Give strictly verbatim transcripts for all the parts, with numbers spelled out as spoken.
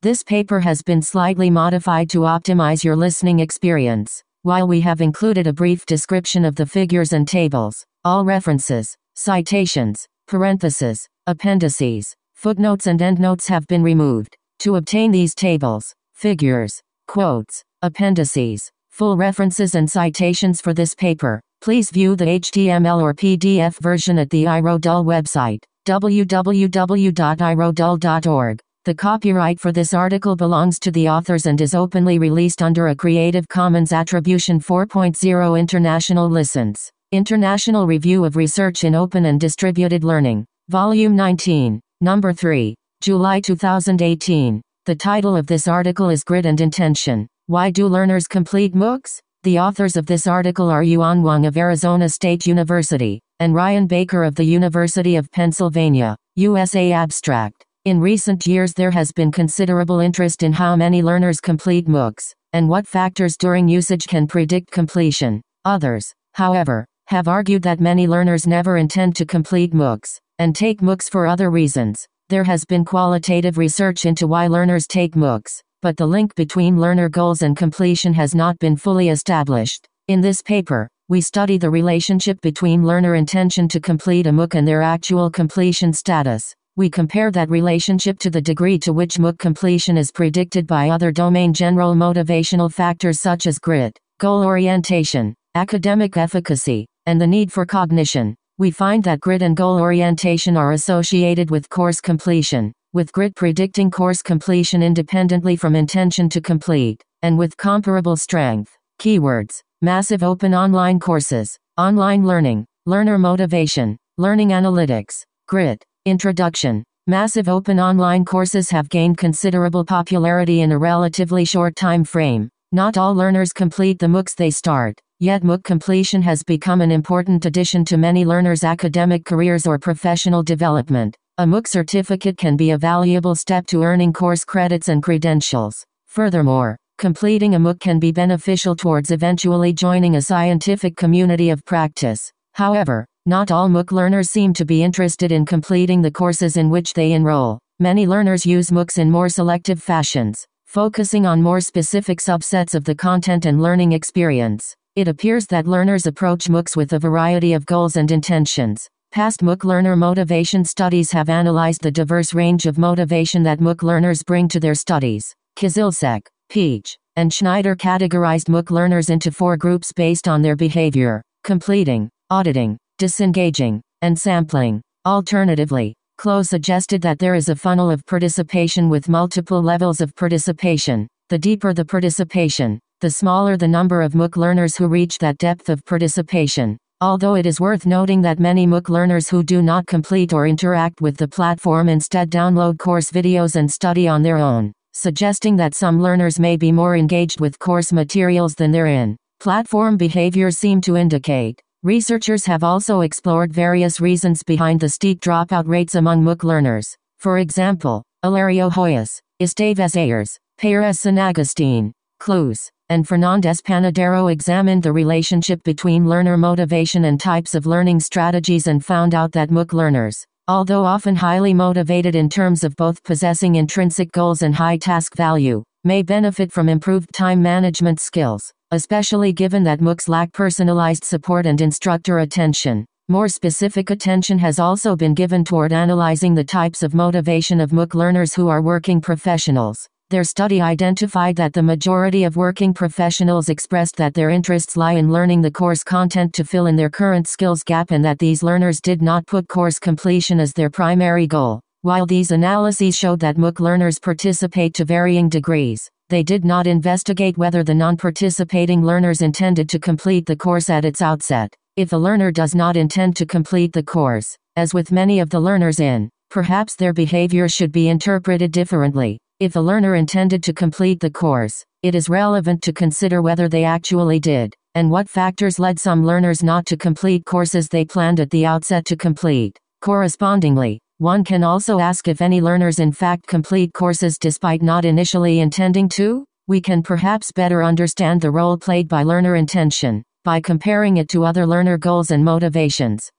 This paper has been slightly modified to optimize your listening experience. While we have included a brief description of the figures and tables, all references, citations, parentheses, appendices, footnotes and endnotes have been removed. To obtain these tables, figures, quotes, appendices, full references and citations for this paper, please view the H T M L or P D F version at the iRodul website, w w w dot i rodul dot org. The copyright for this article belongs to the authors and is openly released under a Creative Commons Attribution four point oh International License. International Review of Research in Open and Distributed Learning. Volume nineteen, Number three, July two thousand eighteen. The title of this article is Grit and Intention. Why do learners complete MOOCs? The authors of this article are Yuan Wang of Arizona State University, and Ryan Baker of the University of Pennsylvania, U S A. Abstract. In recent years there has been considerable interest in how many learners complete MOOCs, and what factors during usage can predict completion. Others, however, have argued that many learners never intend to complete MOOCs, and take MOOCs for other reasons. There has been qualitative research into why learners take MOOCs, but the link between learner goals and completion has not been fully established. In this paper, we study the relationship between learner intention to complete a MOOC and their actual completion status. We compare that relationship to the degree to which MOOC completion is predicted by other domain general motivational factors such as grit, goal orientation, academic efficacy, and the need for cognition. We find that grit and goal orientation are associated with course completion, with grit predicting course completion independently from intention to complete, and with comparable strength. Keywords: massive open online courses, online learning, learner motivation, learning analytics, grit. Introduction. Massive open online courses have gained considerable popularity in a relatively short time frame. Not all learners complete the MOOCs they start, yet MOOC completion has become an important addition to many learners' academic careers or professional development. A MOOC certificate can be a valuable step to earning course credits and credentials. Furthermore, completing a MOOC can be beneficial towards eventually joining a scientific community of practice. However, not all MOOC learners seem to be interested in completing the courses in which they enroll. Many learners use MOOCs in more selective fashions, focusing on more specific subsets of the content and learning experience. It appears that learners approach MOOCs with a variety of goals and intentions. Past MOOC learner motivation studies have analyzed the diverse range of motivation that MOOC learners bring to their studies. Kizilsek, Peach, and Schneider categorized MOOC learners into four groups based on their behavior: completing, auditing, disengaging, and sampling. Alternatively, Clow suggested that there is a funnel of participation with multiple levels of participation. The deeper the participation, the smaller the number of MOOC learners who reach that depth of participation. Although it is worth noting that many MOOC learners who do not complete or interact with the platform instead download course videos and study on their own, suggesting that some learners may be more engaged with course materials than their in-platform behaviors seem to indicate. Researchers have also explored various reasons behind the steep dropout rates among MOOC learners. For example, Ilario Hoyos, Esteves Ayers, Pérez San Agustín, Cluse, and Fernández Panadero examined the relationship between learner motivation and types of learning strategies and found out that MOOC learners, although often highly motivated in terms of both possessing intrinsic goals and high task value, may benefit from improved time management skills, especially given that MOOCs lack personalized support and instructor attention. More specific attention has also been given toward analyzing the types of motivation of MOOC learners who are working professionals. Their study identified that the majority of working professionals expressed that their interests lie in learning the course content to fill in their current skills gap and that these learners did not put course completion as their primary goal. While these analyses showed that MOOC learners participate to varying degrees, they did not investigate whether the non-participating learners intended to complete the course at its outset. If a learner does not intend to complete the course, as with many of the learners in, perhaps their behavior should be interpreted differently. If a learner intended to complete the course, it is relevant to consider whether they actually did, and what factors led some learners not to complete courses they planned at the outset to complete. Correspondingly, one can also ask if any learners in fact complete courses despite not initially intending to. We can perhaps better understand the role played by learner intention by comparing it to other learner goals and motivations.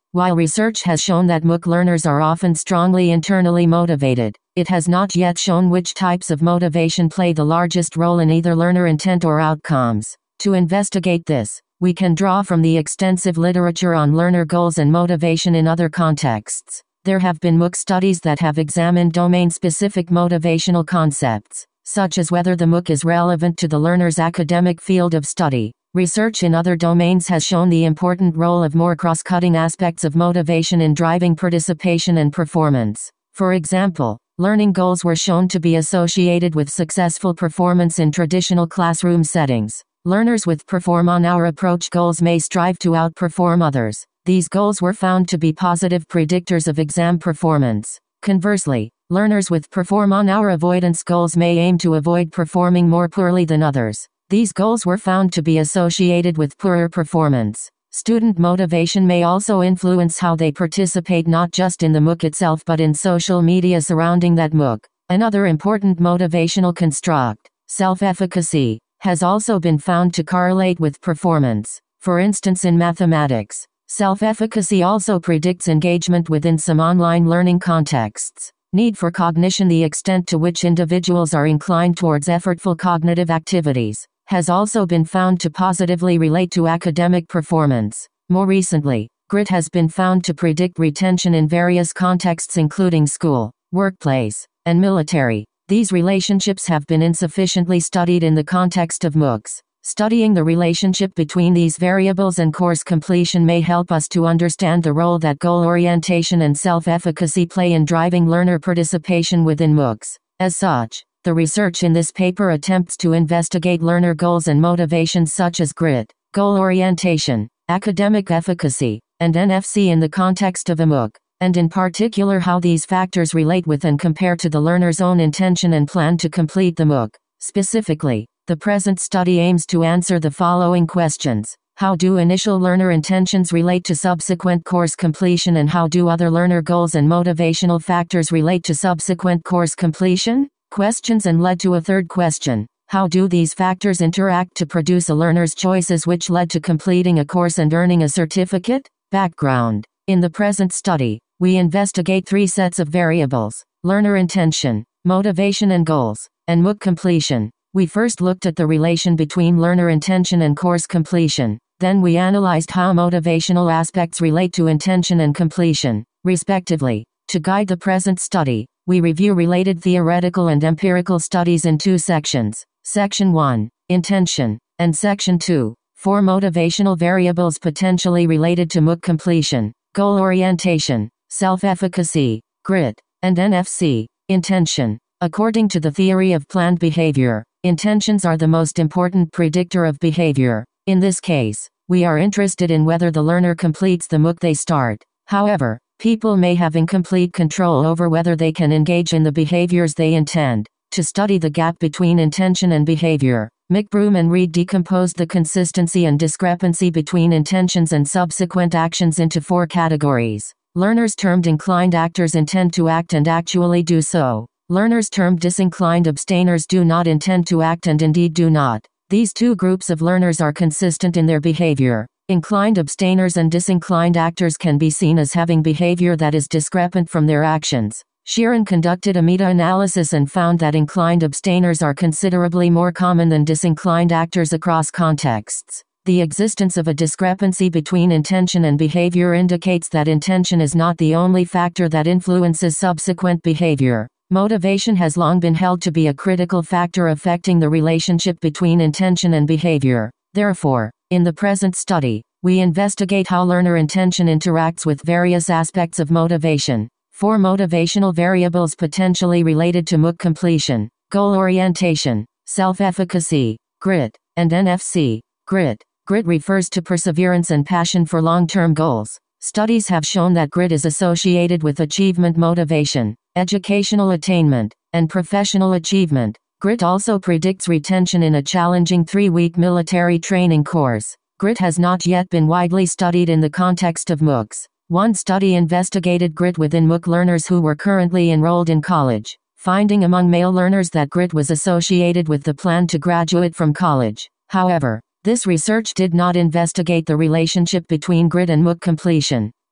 While research has shown that MOOC learners are often strongly internally motivated, it has not yet shown which types of motivation play the largest role in either learner intent or outcomes. To investigate this, we can draw from the extensive literature on learner goals and motivation in other contexts. There have been MOOC studies that have examined domain-specific motivational concepts, such as whether the MOOC is relevant to the learner's academic field of study. Research in other domains has shown the important role of more cross-cutting aspects of motivation in driving participation and performance. For example, learning goals were shown to be associated with successful performance in traditional classroom settings. Learners with perform-on-hour approach goals may strive to outperform others. These goals were found to be positive predictors of exam performance. Conversely, learners with perform-on-hour avoidance goals may aim to avoid performing more poorly than others. These goals were found to be associated with poorer performance. Student motivation may also influence how they participate not just in the MOOC itself but in social media surrounding that MOOC. Another important motivational construct, self-efficacy, has also been found to correlate with performance. For instance, in mathematics, self-efficacy also predicts engagement within some online learning contexts. Need for cognition, the extent to which individuals are inclined towards effortful cognitive activities, has also been found to positively relate to academic performance. More recently, grit has been found to predict retention in various contexts including school, workplace, and military. These relationships have been insufficiently studied in the context of MOOCs. Studying the relationship between these variables and course completion may help us to understand the role that goal orientation and self-efficacy play in driving learner participation within MOOCs. As such, the research in this paper attempts to investigate learner goals and motivations such as grit, goal orientation, academic efficacy, and N F C in the context of a MOOC, and in particular how these factors relate with and compare to the learner's own intention and plan to complete the MOOC. Specifically, the present study aims to answer the following questions. How do initial learner intentions relate to subsequent course completion, and how do other learner goals and motivational factors relate to subsequent course completion? Questions and led to a third question. How do these factors interact to produce a learner's choices which led to completing a course and earning a certificate? Background. In the present study, we investigate three sets of variables: learner intention, motivation and goals, and MOOC completion. We first looked at the relation between learner intention and course completion. Then we analyzed how motivational aspects relate to intention and completion, respectively. To guide the present study, we review related theoretical and empirical studies in two sections. Section one, Intention, and Section two, Four motivational variables potentially related to MOOC completion: goal orientation, self-efficacy, grit, and N F C. Intention. According to the theory of planned behavior, intentions are the most important predictor of behavior. In this case, we are interested in whether the learner completes the MOOC they start. However, people may have incomplete control over whether they can engage in the behaviors they intend. To study the gap between intention and behavior, McBroom and Reed decomposed the consistency and discrepancy between intentions and subsequent actions into four categories. Learners termed inclined actors intend to act and actually do so. Learners termed disinclined abstainers do not intend to act and indeed do not. These two groups of learners are consistent in their behavior. Inclined abstainers and disinclined actors can be seen as having behavior that is discrepant from their actions. Sheeran conducted a meta-analysis and found that inclined abstainers are considerably more common than disinclined actors across contexts. The existence of a discrepancy between intention and behavior indicates that intention is not the only factor that influences subsequent behavior. Motivation has long been held to be a critical factor affecting the relationship between intention and behavior. Therefore, in the present study, we investigate how learner intention interacts with various aspects of motivation. Four motivational variables potentially related to MOOC completion: goal orientation, self-efficacy, grit, and N F C. Grit. Grit refers to perseverance and passion for long-term goals. Studies have shown that grit is associated with achievement motivation, educational attainment, and professional achievement. Grit also predicts retention in a challenging three-week military training course. Grit has not yet been widely studied in the context of MOOCs. One study investigated grit within MOOC learners who were currently enrolled in college, finding among male learners that grit was associated with the plan to graduate from college. However, this research did not investigate the relationship between grit and MOOC completion.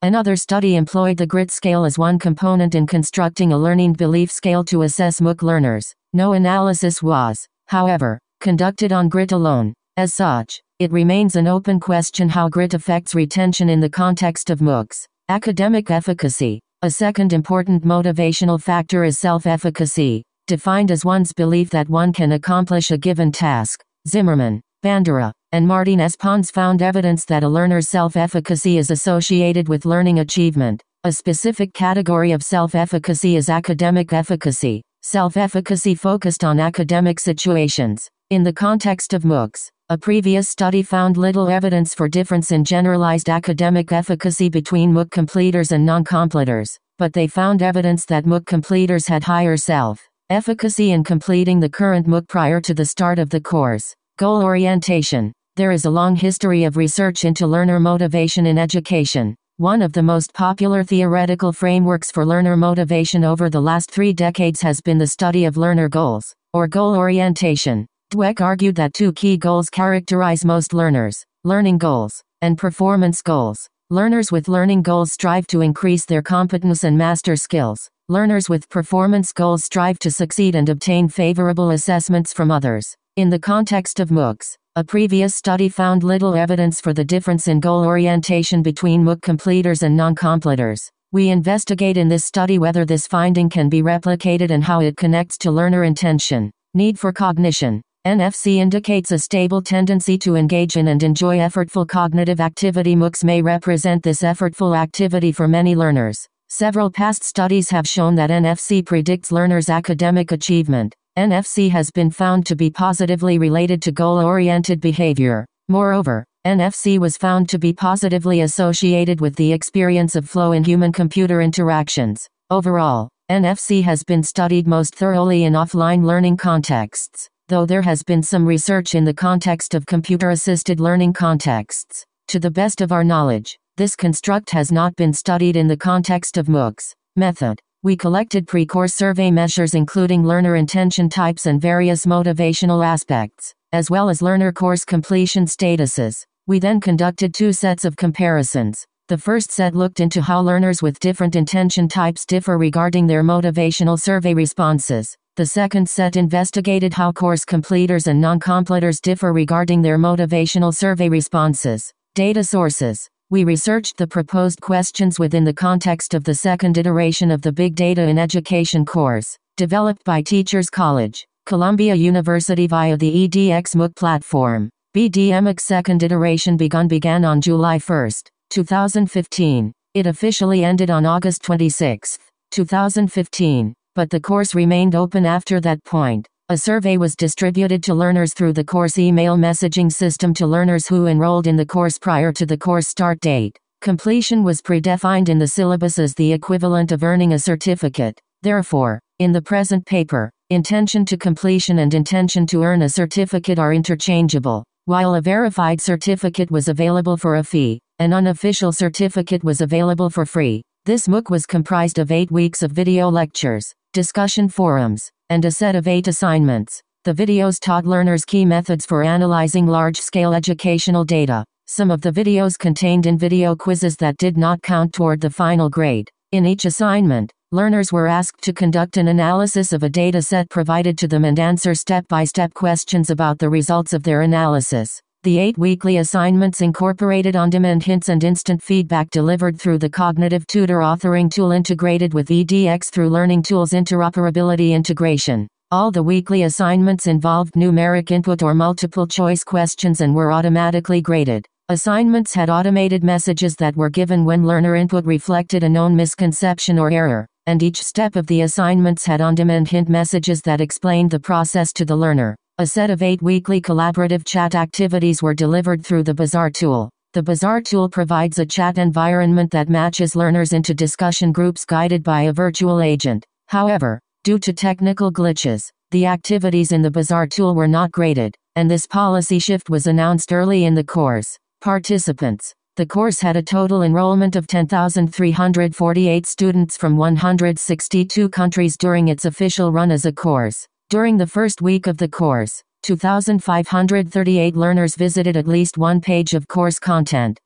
Another study employed the GRIT scale as one component in constructing a learning belief scale to assess MOOC learners. No analysis was, however, conducted on GRIT alone. As such, it remains an open question how GRIT affects retention in the context of MOOCs. Academic efficacy. A second important motivational factor is self-efficacy, defined as one's belief that one can accomplish a given task. Zimmerman, Bandura, and Martinez Pons found evidence that a learner's self-efficacy is associated with learning achievement. A specific category of self-efficacy is academic efficacy, self-efficacy focused on academic situations. In the context of MOOCs, a previous study found little evidence for difference in generalized academic efficacy between MOOC completers and non-completers, but they found evidence that MOOC completers had higher self-efficacy in completing the current MOOC prior to the start of the course. Goal orientation. There is a long history of research into learner motivation in education. One of the most popular theoretical frameworks for learner motivation over the last three decades has been the study of learner goals, or goal orientation. Dweck argued that two key goals characterize most learners: learning goals and performance goals. Learners with learning goals strive to increase their competence and master skills. Learners with performance goals strive to succeed and obtain favorable assessments from others. In the context of MOOCs, a previous study found little evidence for the difference in goal orientation between MOOC completers and non-completers. We investigate in this study whether this finding can be replicated and how it connects to learner intention. Need for cognition. N F C indicates a stable tendency to engage in and enjoy effortful cognitive activity. MOOCs may represent this effortful activity for many learners. Several past studies have shown that N F C predicts learners' academic achievement. N F C has been found to be positively related to goal-oriented behavior. Moreover, N F C was found to be positively associated with the experience of flow in human-computer interactions. Overall, N F C has been studied most thoroughly in offline learning contexts, though there has been some research in the context of computer-assisted learning contexts. To the best of our knowledge, this construct has not been studied in the context of MOOCs. Method. We collected pre-course survey measures including learner intention types and various motivational aspects, as well as learner course completion statuses. We then conducted two sets of comparisons. The first set looked into how learners with different intention types differ regarding their motivational survey responses. The second set investigated how course completers and non-completers differ regarding their motivational survey responses. Data sources. We researched the proposed questions within the context of the second iteration of the Big Data in Education course, developed by Teachers College, Columbia University via the E D X MOOC platform. B D M X second iteration begun began on July first, two thousand fifteen. It officially ended on August twenty-sixth, two thousand fifteen. But the course remained open after that point. A survey was distributed to learners through the course email messaging system to learners who enrolled in the course prior to the course start date. Completion was predefined in the syllabus as the equivalent of earning a certificate. Therefore, in the present paper, intention to completion and intention to earn a certificate are interchangeable. While a verified certificate was available for a fee, an unofficial certificate was available for free. This MOOC was comprised of eight weeks of video lectures, discussion forums, and a set of eight assignments. The videos taught learners key methods for analyzing large-scale educational data. Some of the videos contained in-video quizzes that did not count toward the final grade. In each assignment, learners were asked to conduct an analysis of a data set provided to them and answer step-by-step questions about the results of their analysis. The eight weekly assignments incorporated on-demand hints and instant feedback delivered through the Cognitive Tutor authoring tool integrated with E D X through Learning Tools interoperability integration. All the weekly assignments involved numeric input or multiple choice questions and were automatically graded. Assignments had automated messages that were given when learner input reflected a known misconception or error, and each step of the assignments had on-demand hint messages that explained the process to the learner. A set of eight weekly collaborative chat activities were delivered through the Bazaar tool. The Bazaar tool provides a chat environment that matches learners into discussion groups guided by a virtual agent. However, due to technical glitches, the activities in the Bazaar tool were not graded, and this policy shift was announced early in the course. Participants. The course had a total enrollment of ten thousand three hundred forty-eight students from one hundred sixty-two countries during its official run as a course. During the first week of the course, two thousand five hundred thirty-eight learners visited at least one page of course content.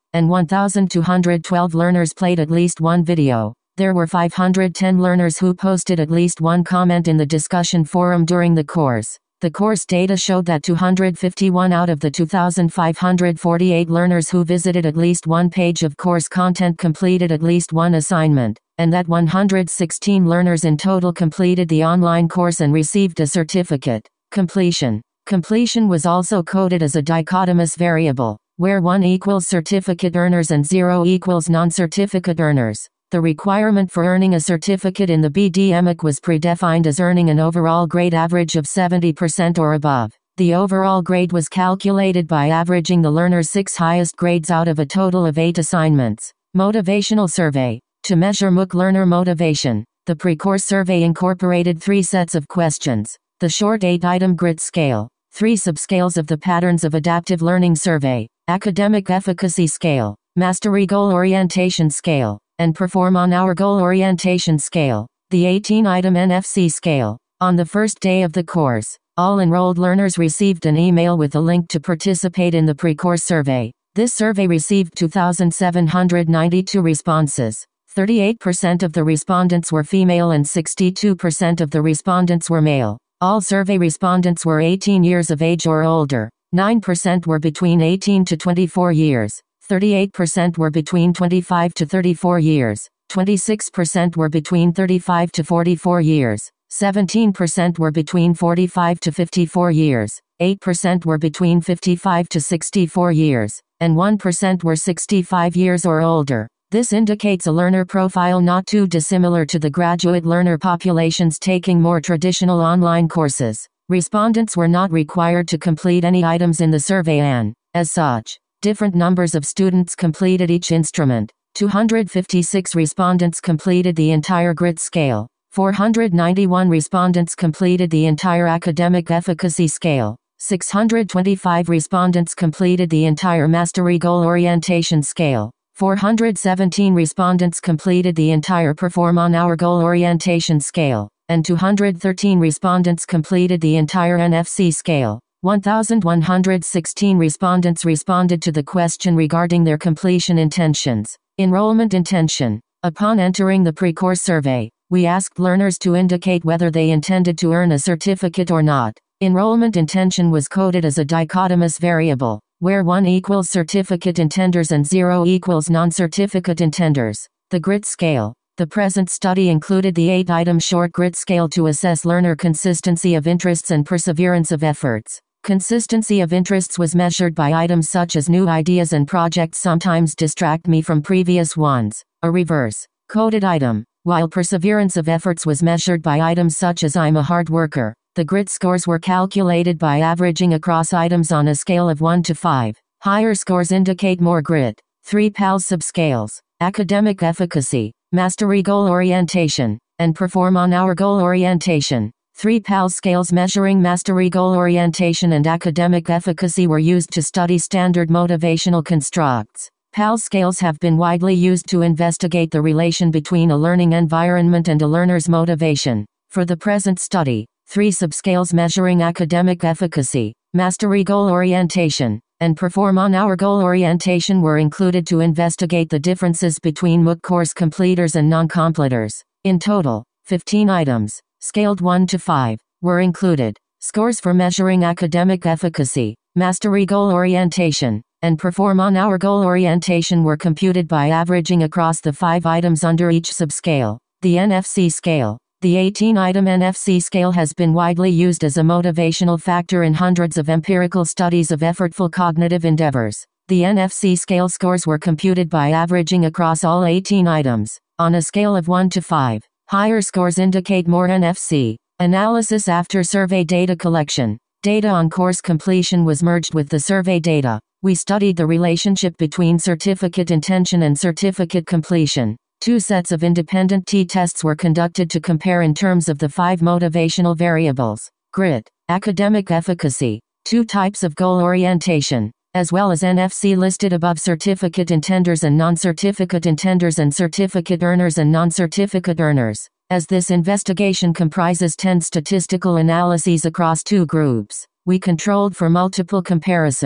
and one thousand two hundred twelve learners played at least one video. There were five hundred ten learners who posted at least one comment in the discussion forum during the course. The course data showed that two hundred fifty-one out of the two thousand five hundred forty-eight learners who visited at least one page of course content completed at least one assignment, and that one hundred sixteen learners in total completed the online course and received a certificate. Completion. Completion was also coded as a dichotomous variable, where one equals certificate earners and zero equals non-certificate earners. The requirement for earning a certificate in the B D M I C was predefined as earning an overall grade average of seventy percent or above. The overall grade was calculated by averaging the learner's six highest grades out of a total of eight assignments. Motivational survey. To measure M O O C learner motivation, the pre-course survey incorporated three sets of questions. The short eight-item grit scale, three subscales of the Patterns of Adaptive Learning survey, academic efficacy scale, mastery goal orientation scale, and perform on our goal orientation scale, the eighteen-item N F C scale. On the first day of the course, all enrolled learners received an email with a link to participate in the pre-course survey. This survey received two thousand seven hundred ninety-two responses. thirty-eight percent of the respondents were female and sixty-two percent of the respondents were male. All survey respondents were eighteen years of age or older. nine percent were between eighteen to twenty-four years. thirty-eight percent were between twenty-five to thirty-four years, twenty-six percent were between thirty-five to forty-four years, seventeen percent were between forty-five to fifty-four years, eight percent were between fifty-five to sixty-four years, and one percent were sixty-five years or older. This indicates a learner profile not too dissimilar to the graduate learner populations taking more traditional online courses. Respondents were not required to complete any items in the survey and, as such, different numbers of students completed each instrument. two hundred fifty-six respondents completed the entire grit scale. four hundred ninety-one respondents completed the entire academic efficacy scale. six hundred twenty-five respondents completed the entire mastery goal orientation scale. four hundred seventeen respondents completed the entire perform on our goal orientation scale, and two hundred thirteen respondents completed the entire N F C scale. one thousand one hundred sixteen respondents responded to the question regarding their completion intentions. Enrollment intention. Upon entering the pre-course survey, we asked learners to indicate whether they intended to earn a certificate or not. Enrollment intention was coded as a dichotomous variable, where one equals certificate intenders and zero equals non-certificate intenders. The grit scale. The present study included the eight-item short grit scale to assess learner consistency of interests and perseverance of efforts. Consistency of interests was measured by items such as new ideas and projects sometimes distract me from previous ones, a reverse coded item, while perseverance of efforts was measured by items such as I'm a hard worker. The grit scores were calculated by averaging across items on a scale of one to five. Higher scores indicate more grit. three P A L S subscales, academic efficacy, mastery goal orientation, and perform on our goal orientation. Three P A L S scales measuring mastery goal orientation and academic efficacy were used to study standard motivational constructs. P A L S scales have been widely used to investigate the relation between a learning environment and a learner's motivation. For the present study, three subscales measuring academic efficacy, mastery goal orientation, and perform on our goal orientation were included to investigate the differences between M O O C course completers and non-completers. In total, fifteen items, scaled one to five, were included. Scores for measuring academic efficacy, mastery goal orientation, and perform on our goal orientation were computed by averaging across the five items under each subscale. The N F C scale. The eighteen-item N F C scale has been widely used as a motivational factor in hundreds of empirical studies of effortful cognitive endeavors. The N F C scale scores were computed by averaging across all eighteen items, on a scale of one to five. Higher scores indicate more N F C. Analysis after survey data collection. Data on course completion was merged with the survey data. We studied the relationship between certificate intention and certificate completion. Two sets of independent t-tests were conducted to compare in terms of the five motivational variables. Grit, academic efficacy, two types of goal orientation, as well as N F C listed above certificate intenders and non-certificate intenders and certificate earners and non-certificate earners. As this investigation comprises ten statistical analyses across two groups, we controlled for multiple comparisons.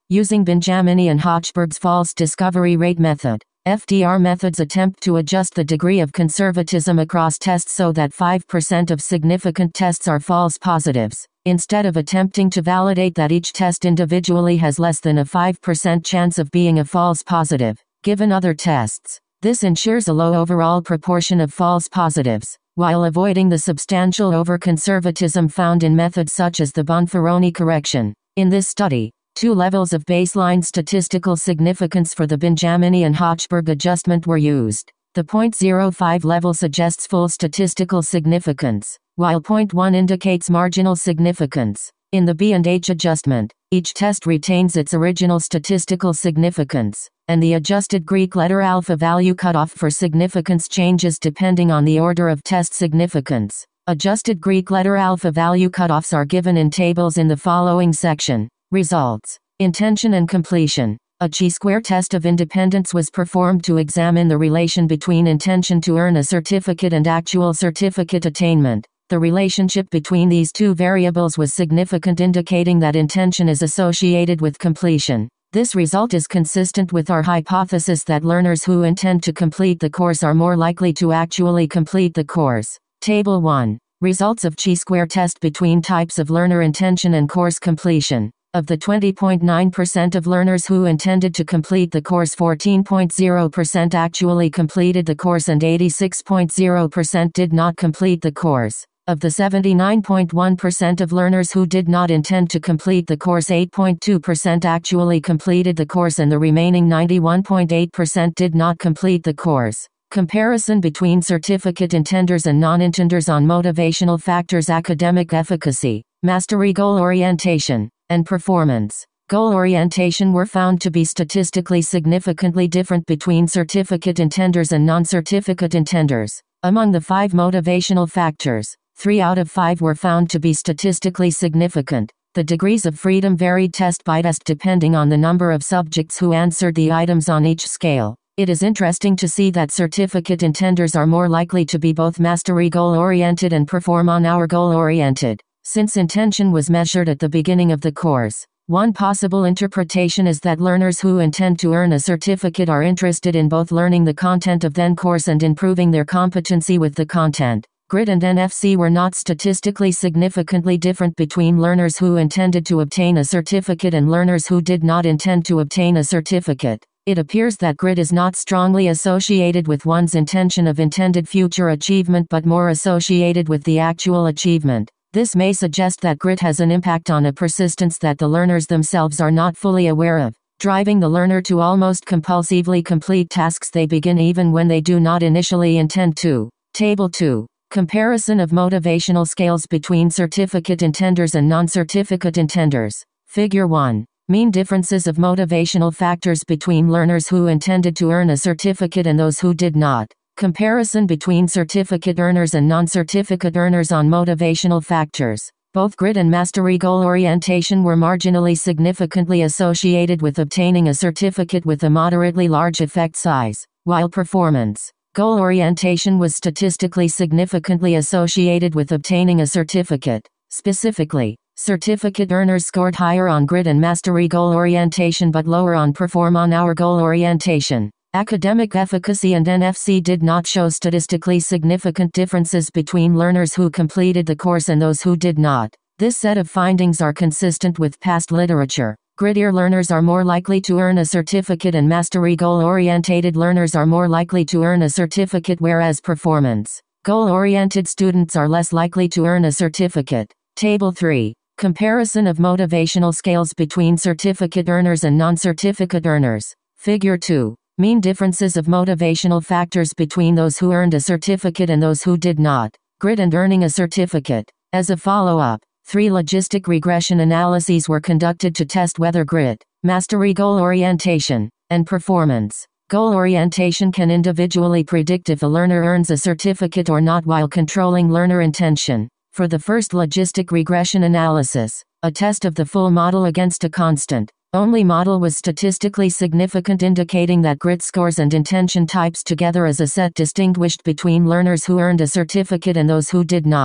Using Benjamini and Hochberg's false discovery rate method, F D R methods attempt to adjust the degree of conservatism across tests so that five percent of significant tests are false positives, instead of attempting to validate that each test individually has less than a five percent chance of being a false positive, given other tests. This ensures a low overall proportion of false positives, while avoiding the substantial over-conservatism found in methods such as the Bonferroni correction. In this study, two levels of baseline statistical significance for the Benjamini and Hochberg adjustment were used. The zero point zero five level suggests full statistical significance, while zero point one indicates marginal significance. In the B and H adjustment, each test retains its original statistical significance, and the adjusted Greek letter alpha value cutoff for significance changes depending on the order of test significance. Adjusted Greek letter alpha value cutoffs are given in tables in the following section. Results. Intention and completion. A chi-square test of independence was performed to examine the relation between intention to earn a certificate and actual certificate attainment. The relationship between these two variables was significant, indicating that intention is associated with completion. This result is consistent with our hypothesis that learners who intend to complete the course are more likely to actually complete the course. Table one. Results of chi-square test between types of learner intention and course completion. Of the twenty point nine percent of learners who intended to complete the course, fourteen point zero percent actually completed the course and eighty-six point zero percent did not complete the course. Of the seventy-nine point one percent of learners who did not intend to complete the course, eight point two percent actually completed the course and the remaining ninety-one point eight percent did not complete the course. Comparison between certificate intenders and non-intenders on motivational factors: academic efficacy, mastery, goal orientation, and performance. Goal orientation were found to be statistically significantly different between certificate intenders and non-certificate intenders. Among the five motivational factors, three out of five were found to be statistically significant. The degrees of freedom varied test by test depending on the number of subjects who answered the items on each scale. It is interesting to see that certificate intenders are more likely to be both mastery goal-oriented and perform on hour goal-oriented, since intention was measured at the beginning of the course. One possible interpretation is that learners who intend to earn a certificate are interested in both learning the content of then course and improving their competency with the content. Grit and N F C were not statistically significantly different between learners who intended to obtain a certificate and learners who did not intend to obtain a certificate. It appears that grit is not strongly associated with one's intention of intended future achievement but more associated with the actual achievement. This may suggest that grit has an impact on a persistence that the learners themselves are not fully aware of, driving the learner to almost compulsively complete tasks they begin even when they do not initially intend to. Table two. Comparison of motivational scales between certificate intenders and non-certificate intenders. Figure one. Mean differences of motivational factors between learners who intended to earn a certificate and those who did not. Comparison between certificate earners and non-certificate earners on motivational factors. Both grit and mastery goal orientation were marginally significantly associated with obtaining a certificate with a moderately large effect size, while performance goal orientation was statistically significantly associated with obtaining a certificate. Specifically, certificate earners scored higher on grit and mastery goal orientation but lower on perform on hour goal orientation. Academic efficacy and N F C did not show statistically significant differences between learners who completed the course and those who did not. This set of findings are consistent with past literature. Grittier learners are more likely to earn a certificate and mastery goal-oriented learners are more likely to earn a certificate, whereas performance goal-oriented students are less likely to earn a certificate. Table three. Comparison of motivational scales between certificate earners and non-certificate earners. Figure two. Mean differences of motivational factors between those who earned a certificate and those who did not. Grit and earning a certificate. As a follow-up, three logistic regression analyses were conducted to test whether grit, mastery goal orientation, and performance goal orientation can individually predict if a learner earns a certificate or not while controlling learner intention. For the first logistic regression analysis, a test of the full model against a constant only model was statistically significant, indicating that grit scores and intention types together as a set distinguished between learners who earned a certificate and those who did not.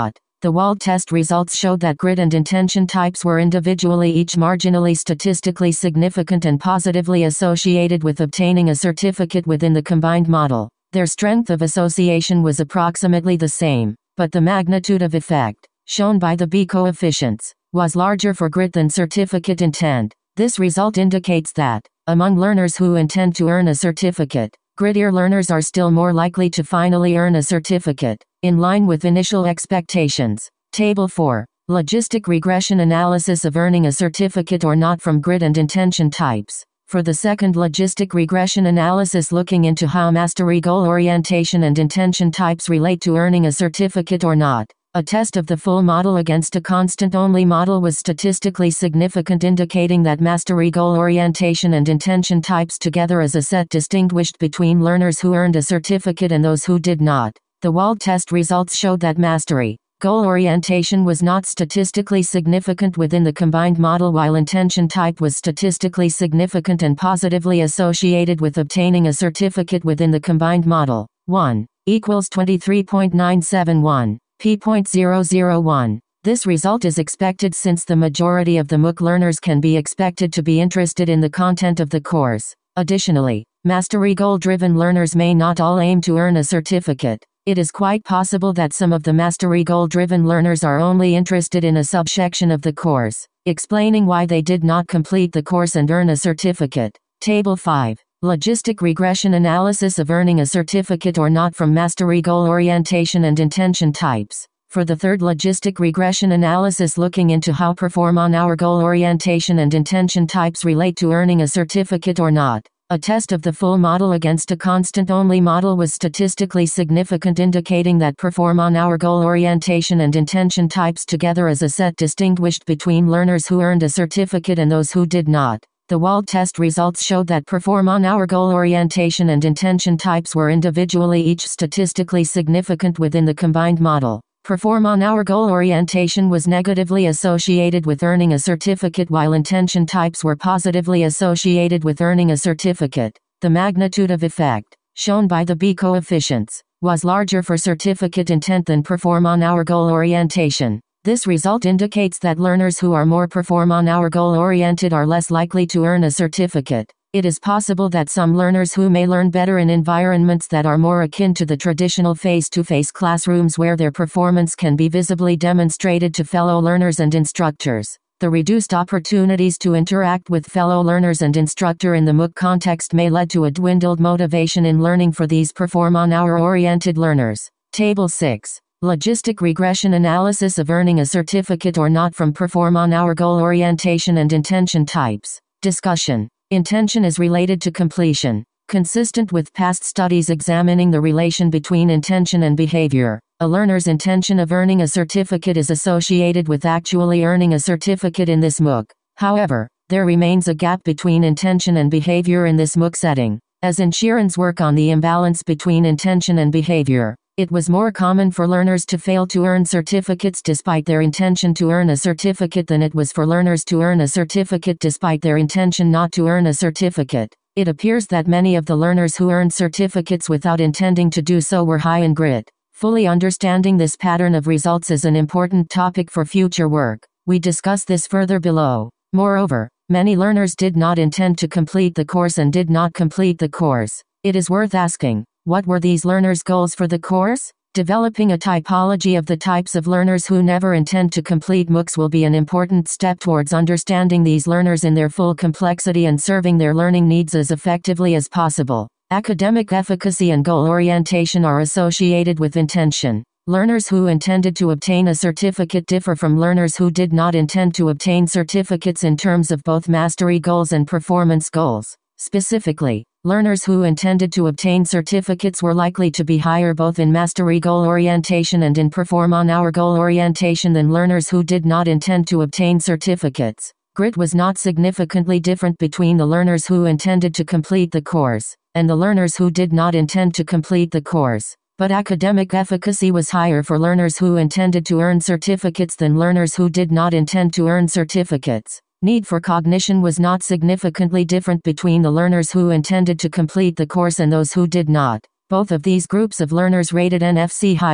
The Wald test results showed that grit and intention types were individually each marginally statistically significant and positively associated with obtaining a certificate within the combined model. Their strength of association was approximately the same, but the magnitude of effect, shown by the B coefficients, was larger for grit than certificate intent. This result indicates that, among learners who intend to earn a certificate, grittier learners are still more likely to finally earn a certificate, in line with initial expectations. Table four. Logistic regression analysis of earning a certificate or not from grit and intention types. For the second logistic regression analysis looking into how mastery goal orientation and intention types relate to earning a certificate or not, a test of the full model against a constant-only model was statistically significant, indicating that mastery goal orientation and intention types together as a set distinguished between learners who earned a certificate and those who did not. The Wald test results showed that mastery goal orientation was not statistically significant within the combined model, while intention type was statistically significant and positively associated with obtaining a certificate within the combined model. one equals twenty-three point nine seven one. p zero point zero zero one. This result is expected since the majority of the M O O C learners can be expected to be interested in the content of the course. Additionally, mastery goal-driven learners may not all aim to earn a certificate. It is quite possible that some of the mastery goal-driven learners are only interested in a subsection of the course, explaining why they did not complete the course and earn a certificate. Table five. Logistic regression analysis of earning a certificate or not from mastery goal orientation and intention types. For the third logistic regression analysis looking into how perform on our goal orientation and intention types relate to earning a certificate or not, a test of the full model against a constant-only model was statistically significant, indicating that perform on our goal orientation and intention types together as a set distinguished between learners who earned a certificate and those who did not. The Wald test results showed that perform on our goal orientation and intention types were individually each statistically significant within the combined model. Perform on our goal orientation was negatively associated with earning a certificate, while intention types were positively associated with earning a certificate. The magnitude of effect, shown by the B coefficients, was larger for certificate intent than perform on our goal orientation. This result indicates that learners who are more perform on our goal oriented are less likely to earn a certificate. It is possible that some learners who may learn better in environments that are more akin to the traditional face-to-face classrooms where their performance can be visibly demonstrated to fellow learners and instructors. The reduced opportunities to interact with fellow learners and instructor in the M O O C context may lead to a dwindled motivation in learning for these perform on our oriented learners. Table six. Logistic regression analysis of earning a certificate or not from perform on our goal orientation and intention types. Discussion. Intention is related to completion. Consistent with past studies examining the relation between intention and behavior, a learner's intention of earning a certificate is associated with actually earning a certificate in this M O O C. However, there remains a gap between intention and behavior in this M O O C setting. As in Sheeran's work on the imbalance between intention and behavior, it was more common for learners to fail to earn certificates despite their intention to earn a certificate than it was for learners to earn a certificate despite their intention not to earn a certificate. It appears that many of the learners who earned certificates without intending to do so were high in grit. Fully understanding this pattern of results is an important topic for future work. We discuss this further below. Moreover, many learners did not intend to complete the course and did not complete the course. It is worth asking, what were these learners' goals for the course? Developing a typology of the types of learners who never intend to complete M O O Cs will be an important step towards understanding these learners in their full complexity and serving their learning needs as effectively as possible. Academic efficacy and goal orientation are associated with intention. Learners who intended to obtain a certificate differ from learners who did not intend to obtain certificates in terms of both mastery goals and performance goals. Specifically, learners who intended to obtain certificates were likely to be higher both in mastery goal orientation and in perform on our goal orientation than learners who did not intend to obtain certificates. Grit was not significantly different between the learners who intended to complete the course and the learners who did not intend to complete the course, but academic efficacy was higher for learners who intended to earn certificates than learners who did not intend to earn certificates. Need for cognition was not significantly different between the learners who intended to complete the course and those who did not. Both of these groups of learners rated N F C highly.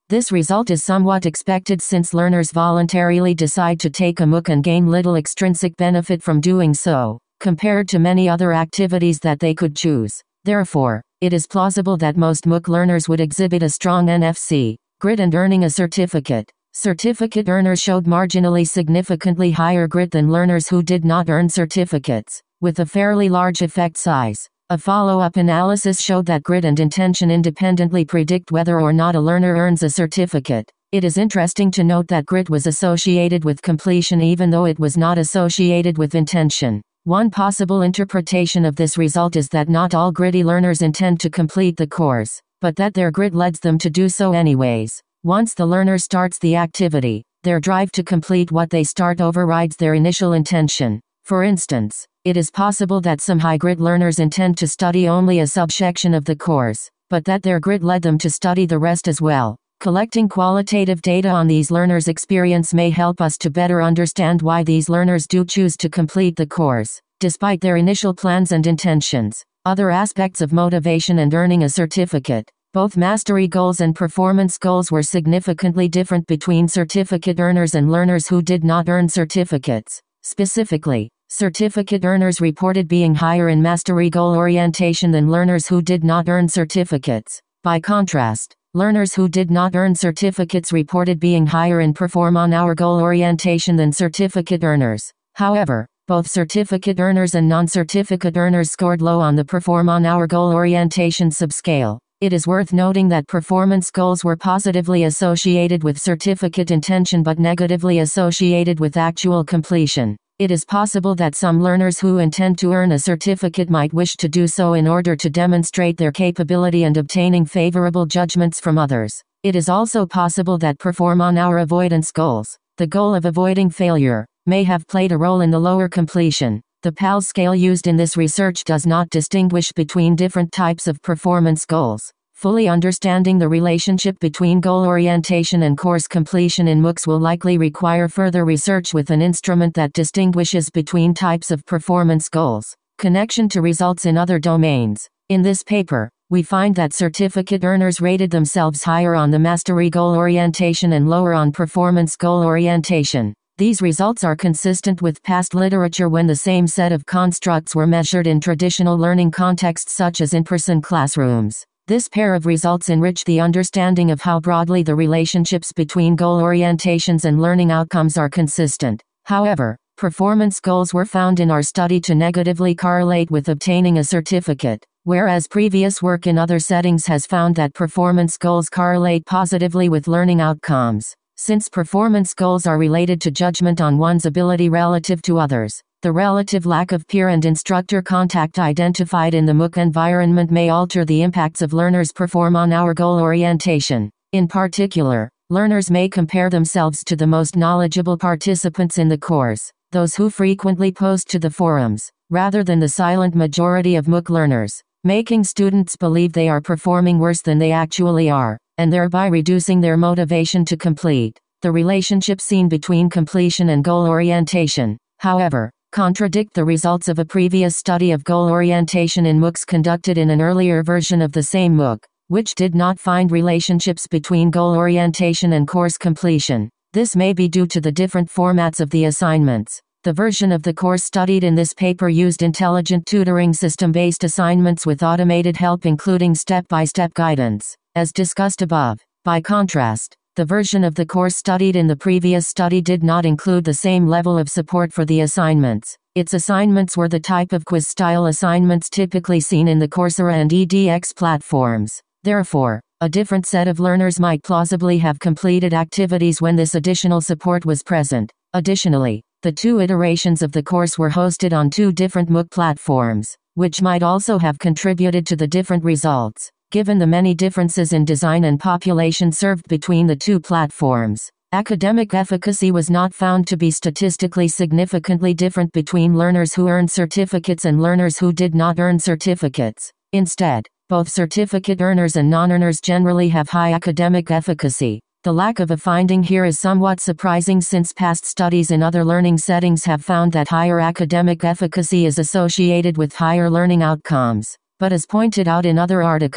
This result is somewhat expected since learners voluntarily decide to take a MOOC and gain little extrinsic benefit from doing so, compared to many other activities that they could choose. Therefore, it is plausible that most MOOC learners would exhibit a strong N F C, grit and earning a certificate. Certificate earners showed marginally significantly higher grit than learners who did not earn certificates, with a fairly large effect size. A follow-up analysis showed that grit and intention independently predict whether or not a learner earns a certificate. It is interesting to note that grit was associated with completion even though it was not associated with intention. One possible interpretation of this result is that not all gritty learners intend to complete the course, but that their grit leads them to do so anyways. Once the learner starts the activity, their drive to complete what they start overrides their initial intention. For instance, it is possible that some high-grit learners intend to study only a subsection of the course, but that their grit led them to study the rest as well. Collecting qualitative data on these learners' experience may help us to better understand why these learners do choose to complete the course, despite their initial plans and intentions. Other aspects of motivation and earning a certificate. Both mastery goals and performance goals were significantly different between certificate earners and learners who did not earn certificates. Specifically, certificate earners reported being higher in mastery goal orientation than learners who did not earn certificates. By contrast, learners who did not earn certificates reported being higher in perform on hour goal orientation than certificate earners. However, both certificate earners and non-certificate earners scored low on the perform on hour goal orientation subscale. It is worth noting that performance goals were positively associated with certificate intention but negatively associated with actual completion. It is possible that some learners who intend to earn a certificate might wish to do so in order to demonstrate their capability and obtaining favorable judgments from others. It is also possible that perform on hour avoidance goals, the goal of avoiding failure, may have played a role in the lower completion. The P A L scale used in this research does not distinguish between different types of performance goals. Fully understanding the relationship between goal orientation and course completion in MOOCs will likely require further research with an instrument that distinguishes between types of performance goals. Connection to results in other domains. In this paper, we find that certificate earners rated themselves higher on the mastery goal orientation and lower on performance goal orientation. These results are consistent with past literature when the same set of constructs were measured in traditional learning contexts such as in-person classrooms. This pair of results enrich the understanding of how broadly the relationships between goal orientations and learning outcomes are consistent. However, performance goals were found in our study to negatively correlate with obtaining a certificate, whereas previous work in other settings has found that performance goals correlate positively with learning outcomes. Since performance goals are related to judgment on one's ability relative to others, the relative lack of peer and instructor contact identified in the MOOC environment may alter the impacts of learners' perform on hour goal orientation. In particular, learners may compare themselves to the most knowledgeable participants in the course, those who frequently post to the forums, rather than the silent majority of MOOC learners, making students believe they are performing worse than they actually are, and thereby reducing their motivation to complete. The relationship seen between completion and goal orientation, however, contradict the results of a previous study of goal orientation in MOOCs conducted in an earlier version of the same MOOC, which did not find relationships between goal orientation and course completion. This may be due to the different formats of the assignments. The version of the course studied in this paper used intelligent tutoring system-based assignments with automated help including step-by-step guidance, as discussed above. By contrast, the version of the course studied in the previous study did not include the same level of support for the assignments. Its assignments were the type of quiz-style assignments typically seen in the Coursera and edX platforms. Therefore, a different set of learners might plausibly have completed activities when this additional support was present. Additionally, the two iterations of the course were hosted on two different MOOC platforms, which might also have contributed to the different results. Given the many differences in design and population served between the two platforms, academic efficacy was not found to be statistically significantly different between learners who earned certificates and learners who did not earn certificates. Instead, both certificate earners and non-earners generally have high academic efficacy. The lack of a finding here is somewhat surprising since past studies in other learning settings have found that higher academic efficacy is associated with higher learning outcomes. But as pointed out in other articles,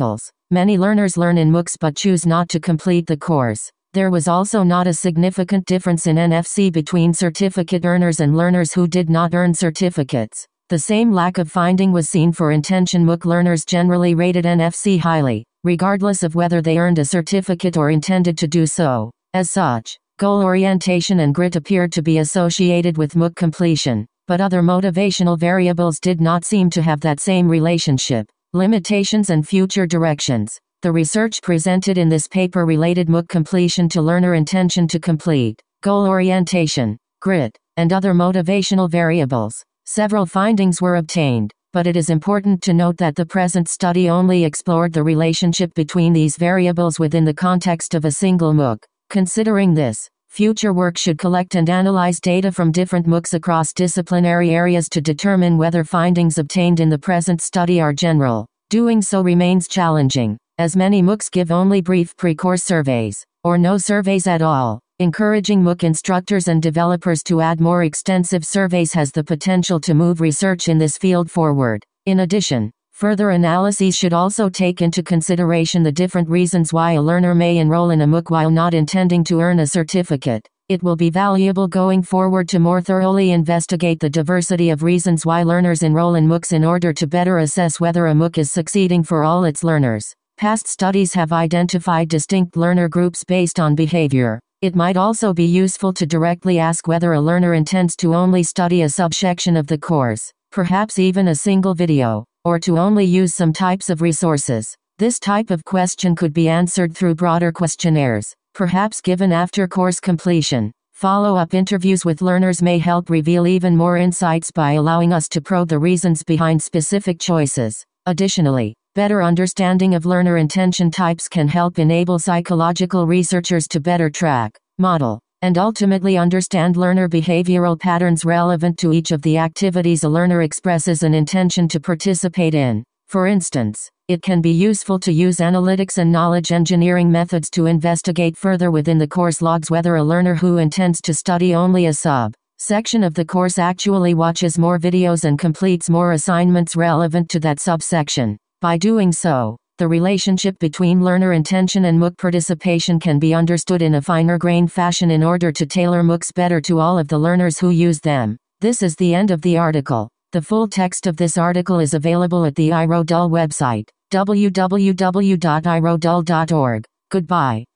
Many learners learn in MOOCs but choose not to complete the course. There was also not a significant difference in N F C between certificate earners and learners who did not earn certificates. The same lack of finding was seen for intention MOOC learners generally rated N F C highly, regardless of whether they earned a certificate or intended to do so. As such, goal orientation and grit appeared to be associated with MOOC completion, but other motivational variables did not seem to have that same relationship. Limitations and future directions. The research presented in this paper related MOOC completion to learner intention to complete, goal orientation, grit, and other motivational variables. Several findings were obtained, but it is important to note that the present study only explored the relationship between these variables within the context of a single MOOC. Considering this, future work should collect and analyze data from different MOOCs across disciplinary areas to determine whether findings obtained in the present study are general. Doing so remains challenging, as many MOOCs give only brief pre-course surveys, or no surveys at all. Encouraging MOOC instructors and developers to add more extensive surveys has the potential to move research in this field forward. In addition, further analyses should also take into consideration the different reasons why a learner may enroll in a MOOC while not intending to earn a certificate. It will be valuable going forward to more thoroughly investigate the diversity of reasons why learners enroll in MOOCs in order to better assess whether a MOOC is succeeding for all its learners. Past studies have identified distinct learner groups based on behavior. It might also be useful to directly ask whether a learner intends to only study a subsection of the course, perhaps even a single video, or to only use some types of resources. This type of question could be answered through broader questionnaires, perhaps given after course completion. Follow-up interviews with learners may help reveal even more insights by allowing us to probe the reasons behind specific choices. Additionally, better understanding of learner intention types can help enable psychological researchers to better track, model, and ultimately understand learner behavioral patterns relevant to each of the activities a learner expresses an intention to participate in. For instance, it can be useful to use analytics and knowledge engineering methods to investigate further within the course logs whether a learner who intends to study only a sub section of the course actually watches more videos and completes more assignments relevant to that subsection. By doing so, the relationship between learner intention and MOOC participation can be understood in a finer-grained fashion in order to tailor MOOCs better to all of the learners who use them. This is the end of the article. The full text of this article is available at the iRodul website, w w w dot i rodul dot org. Goodbye.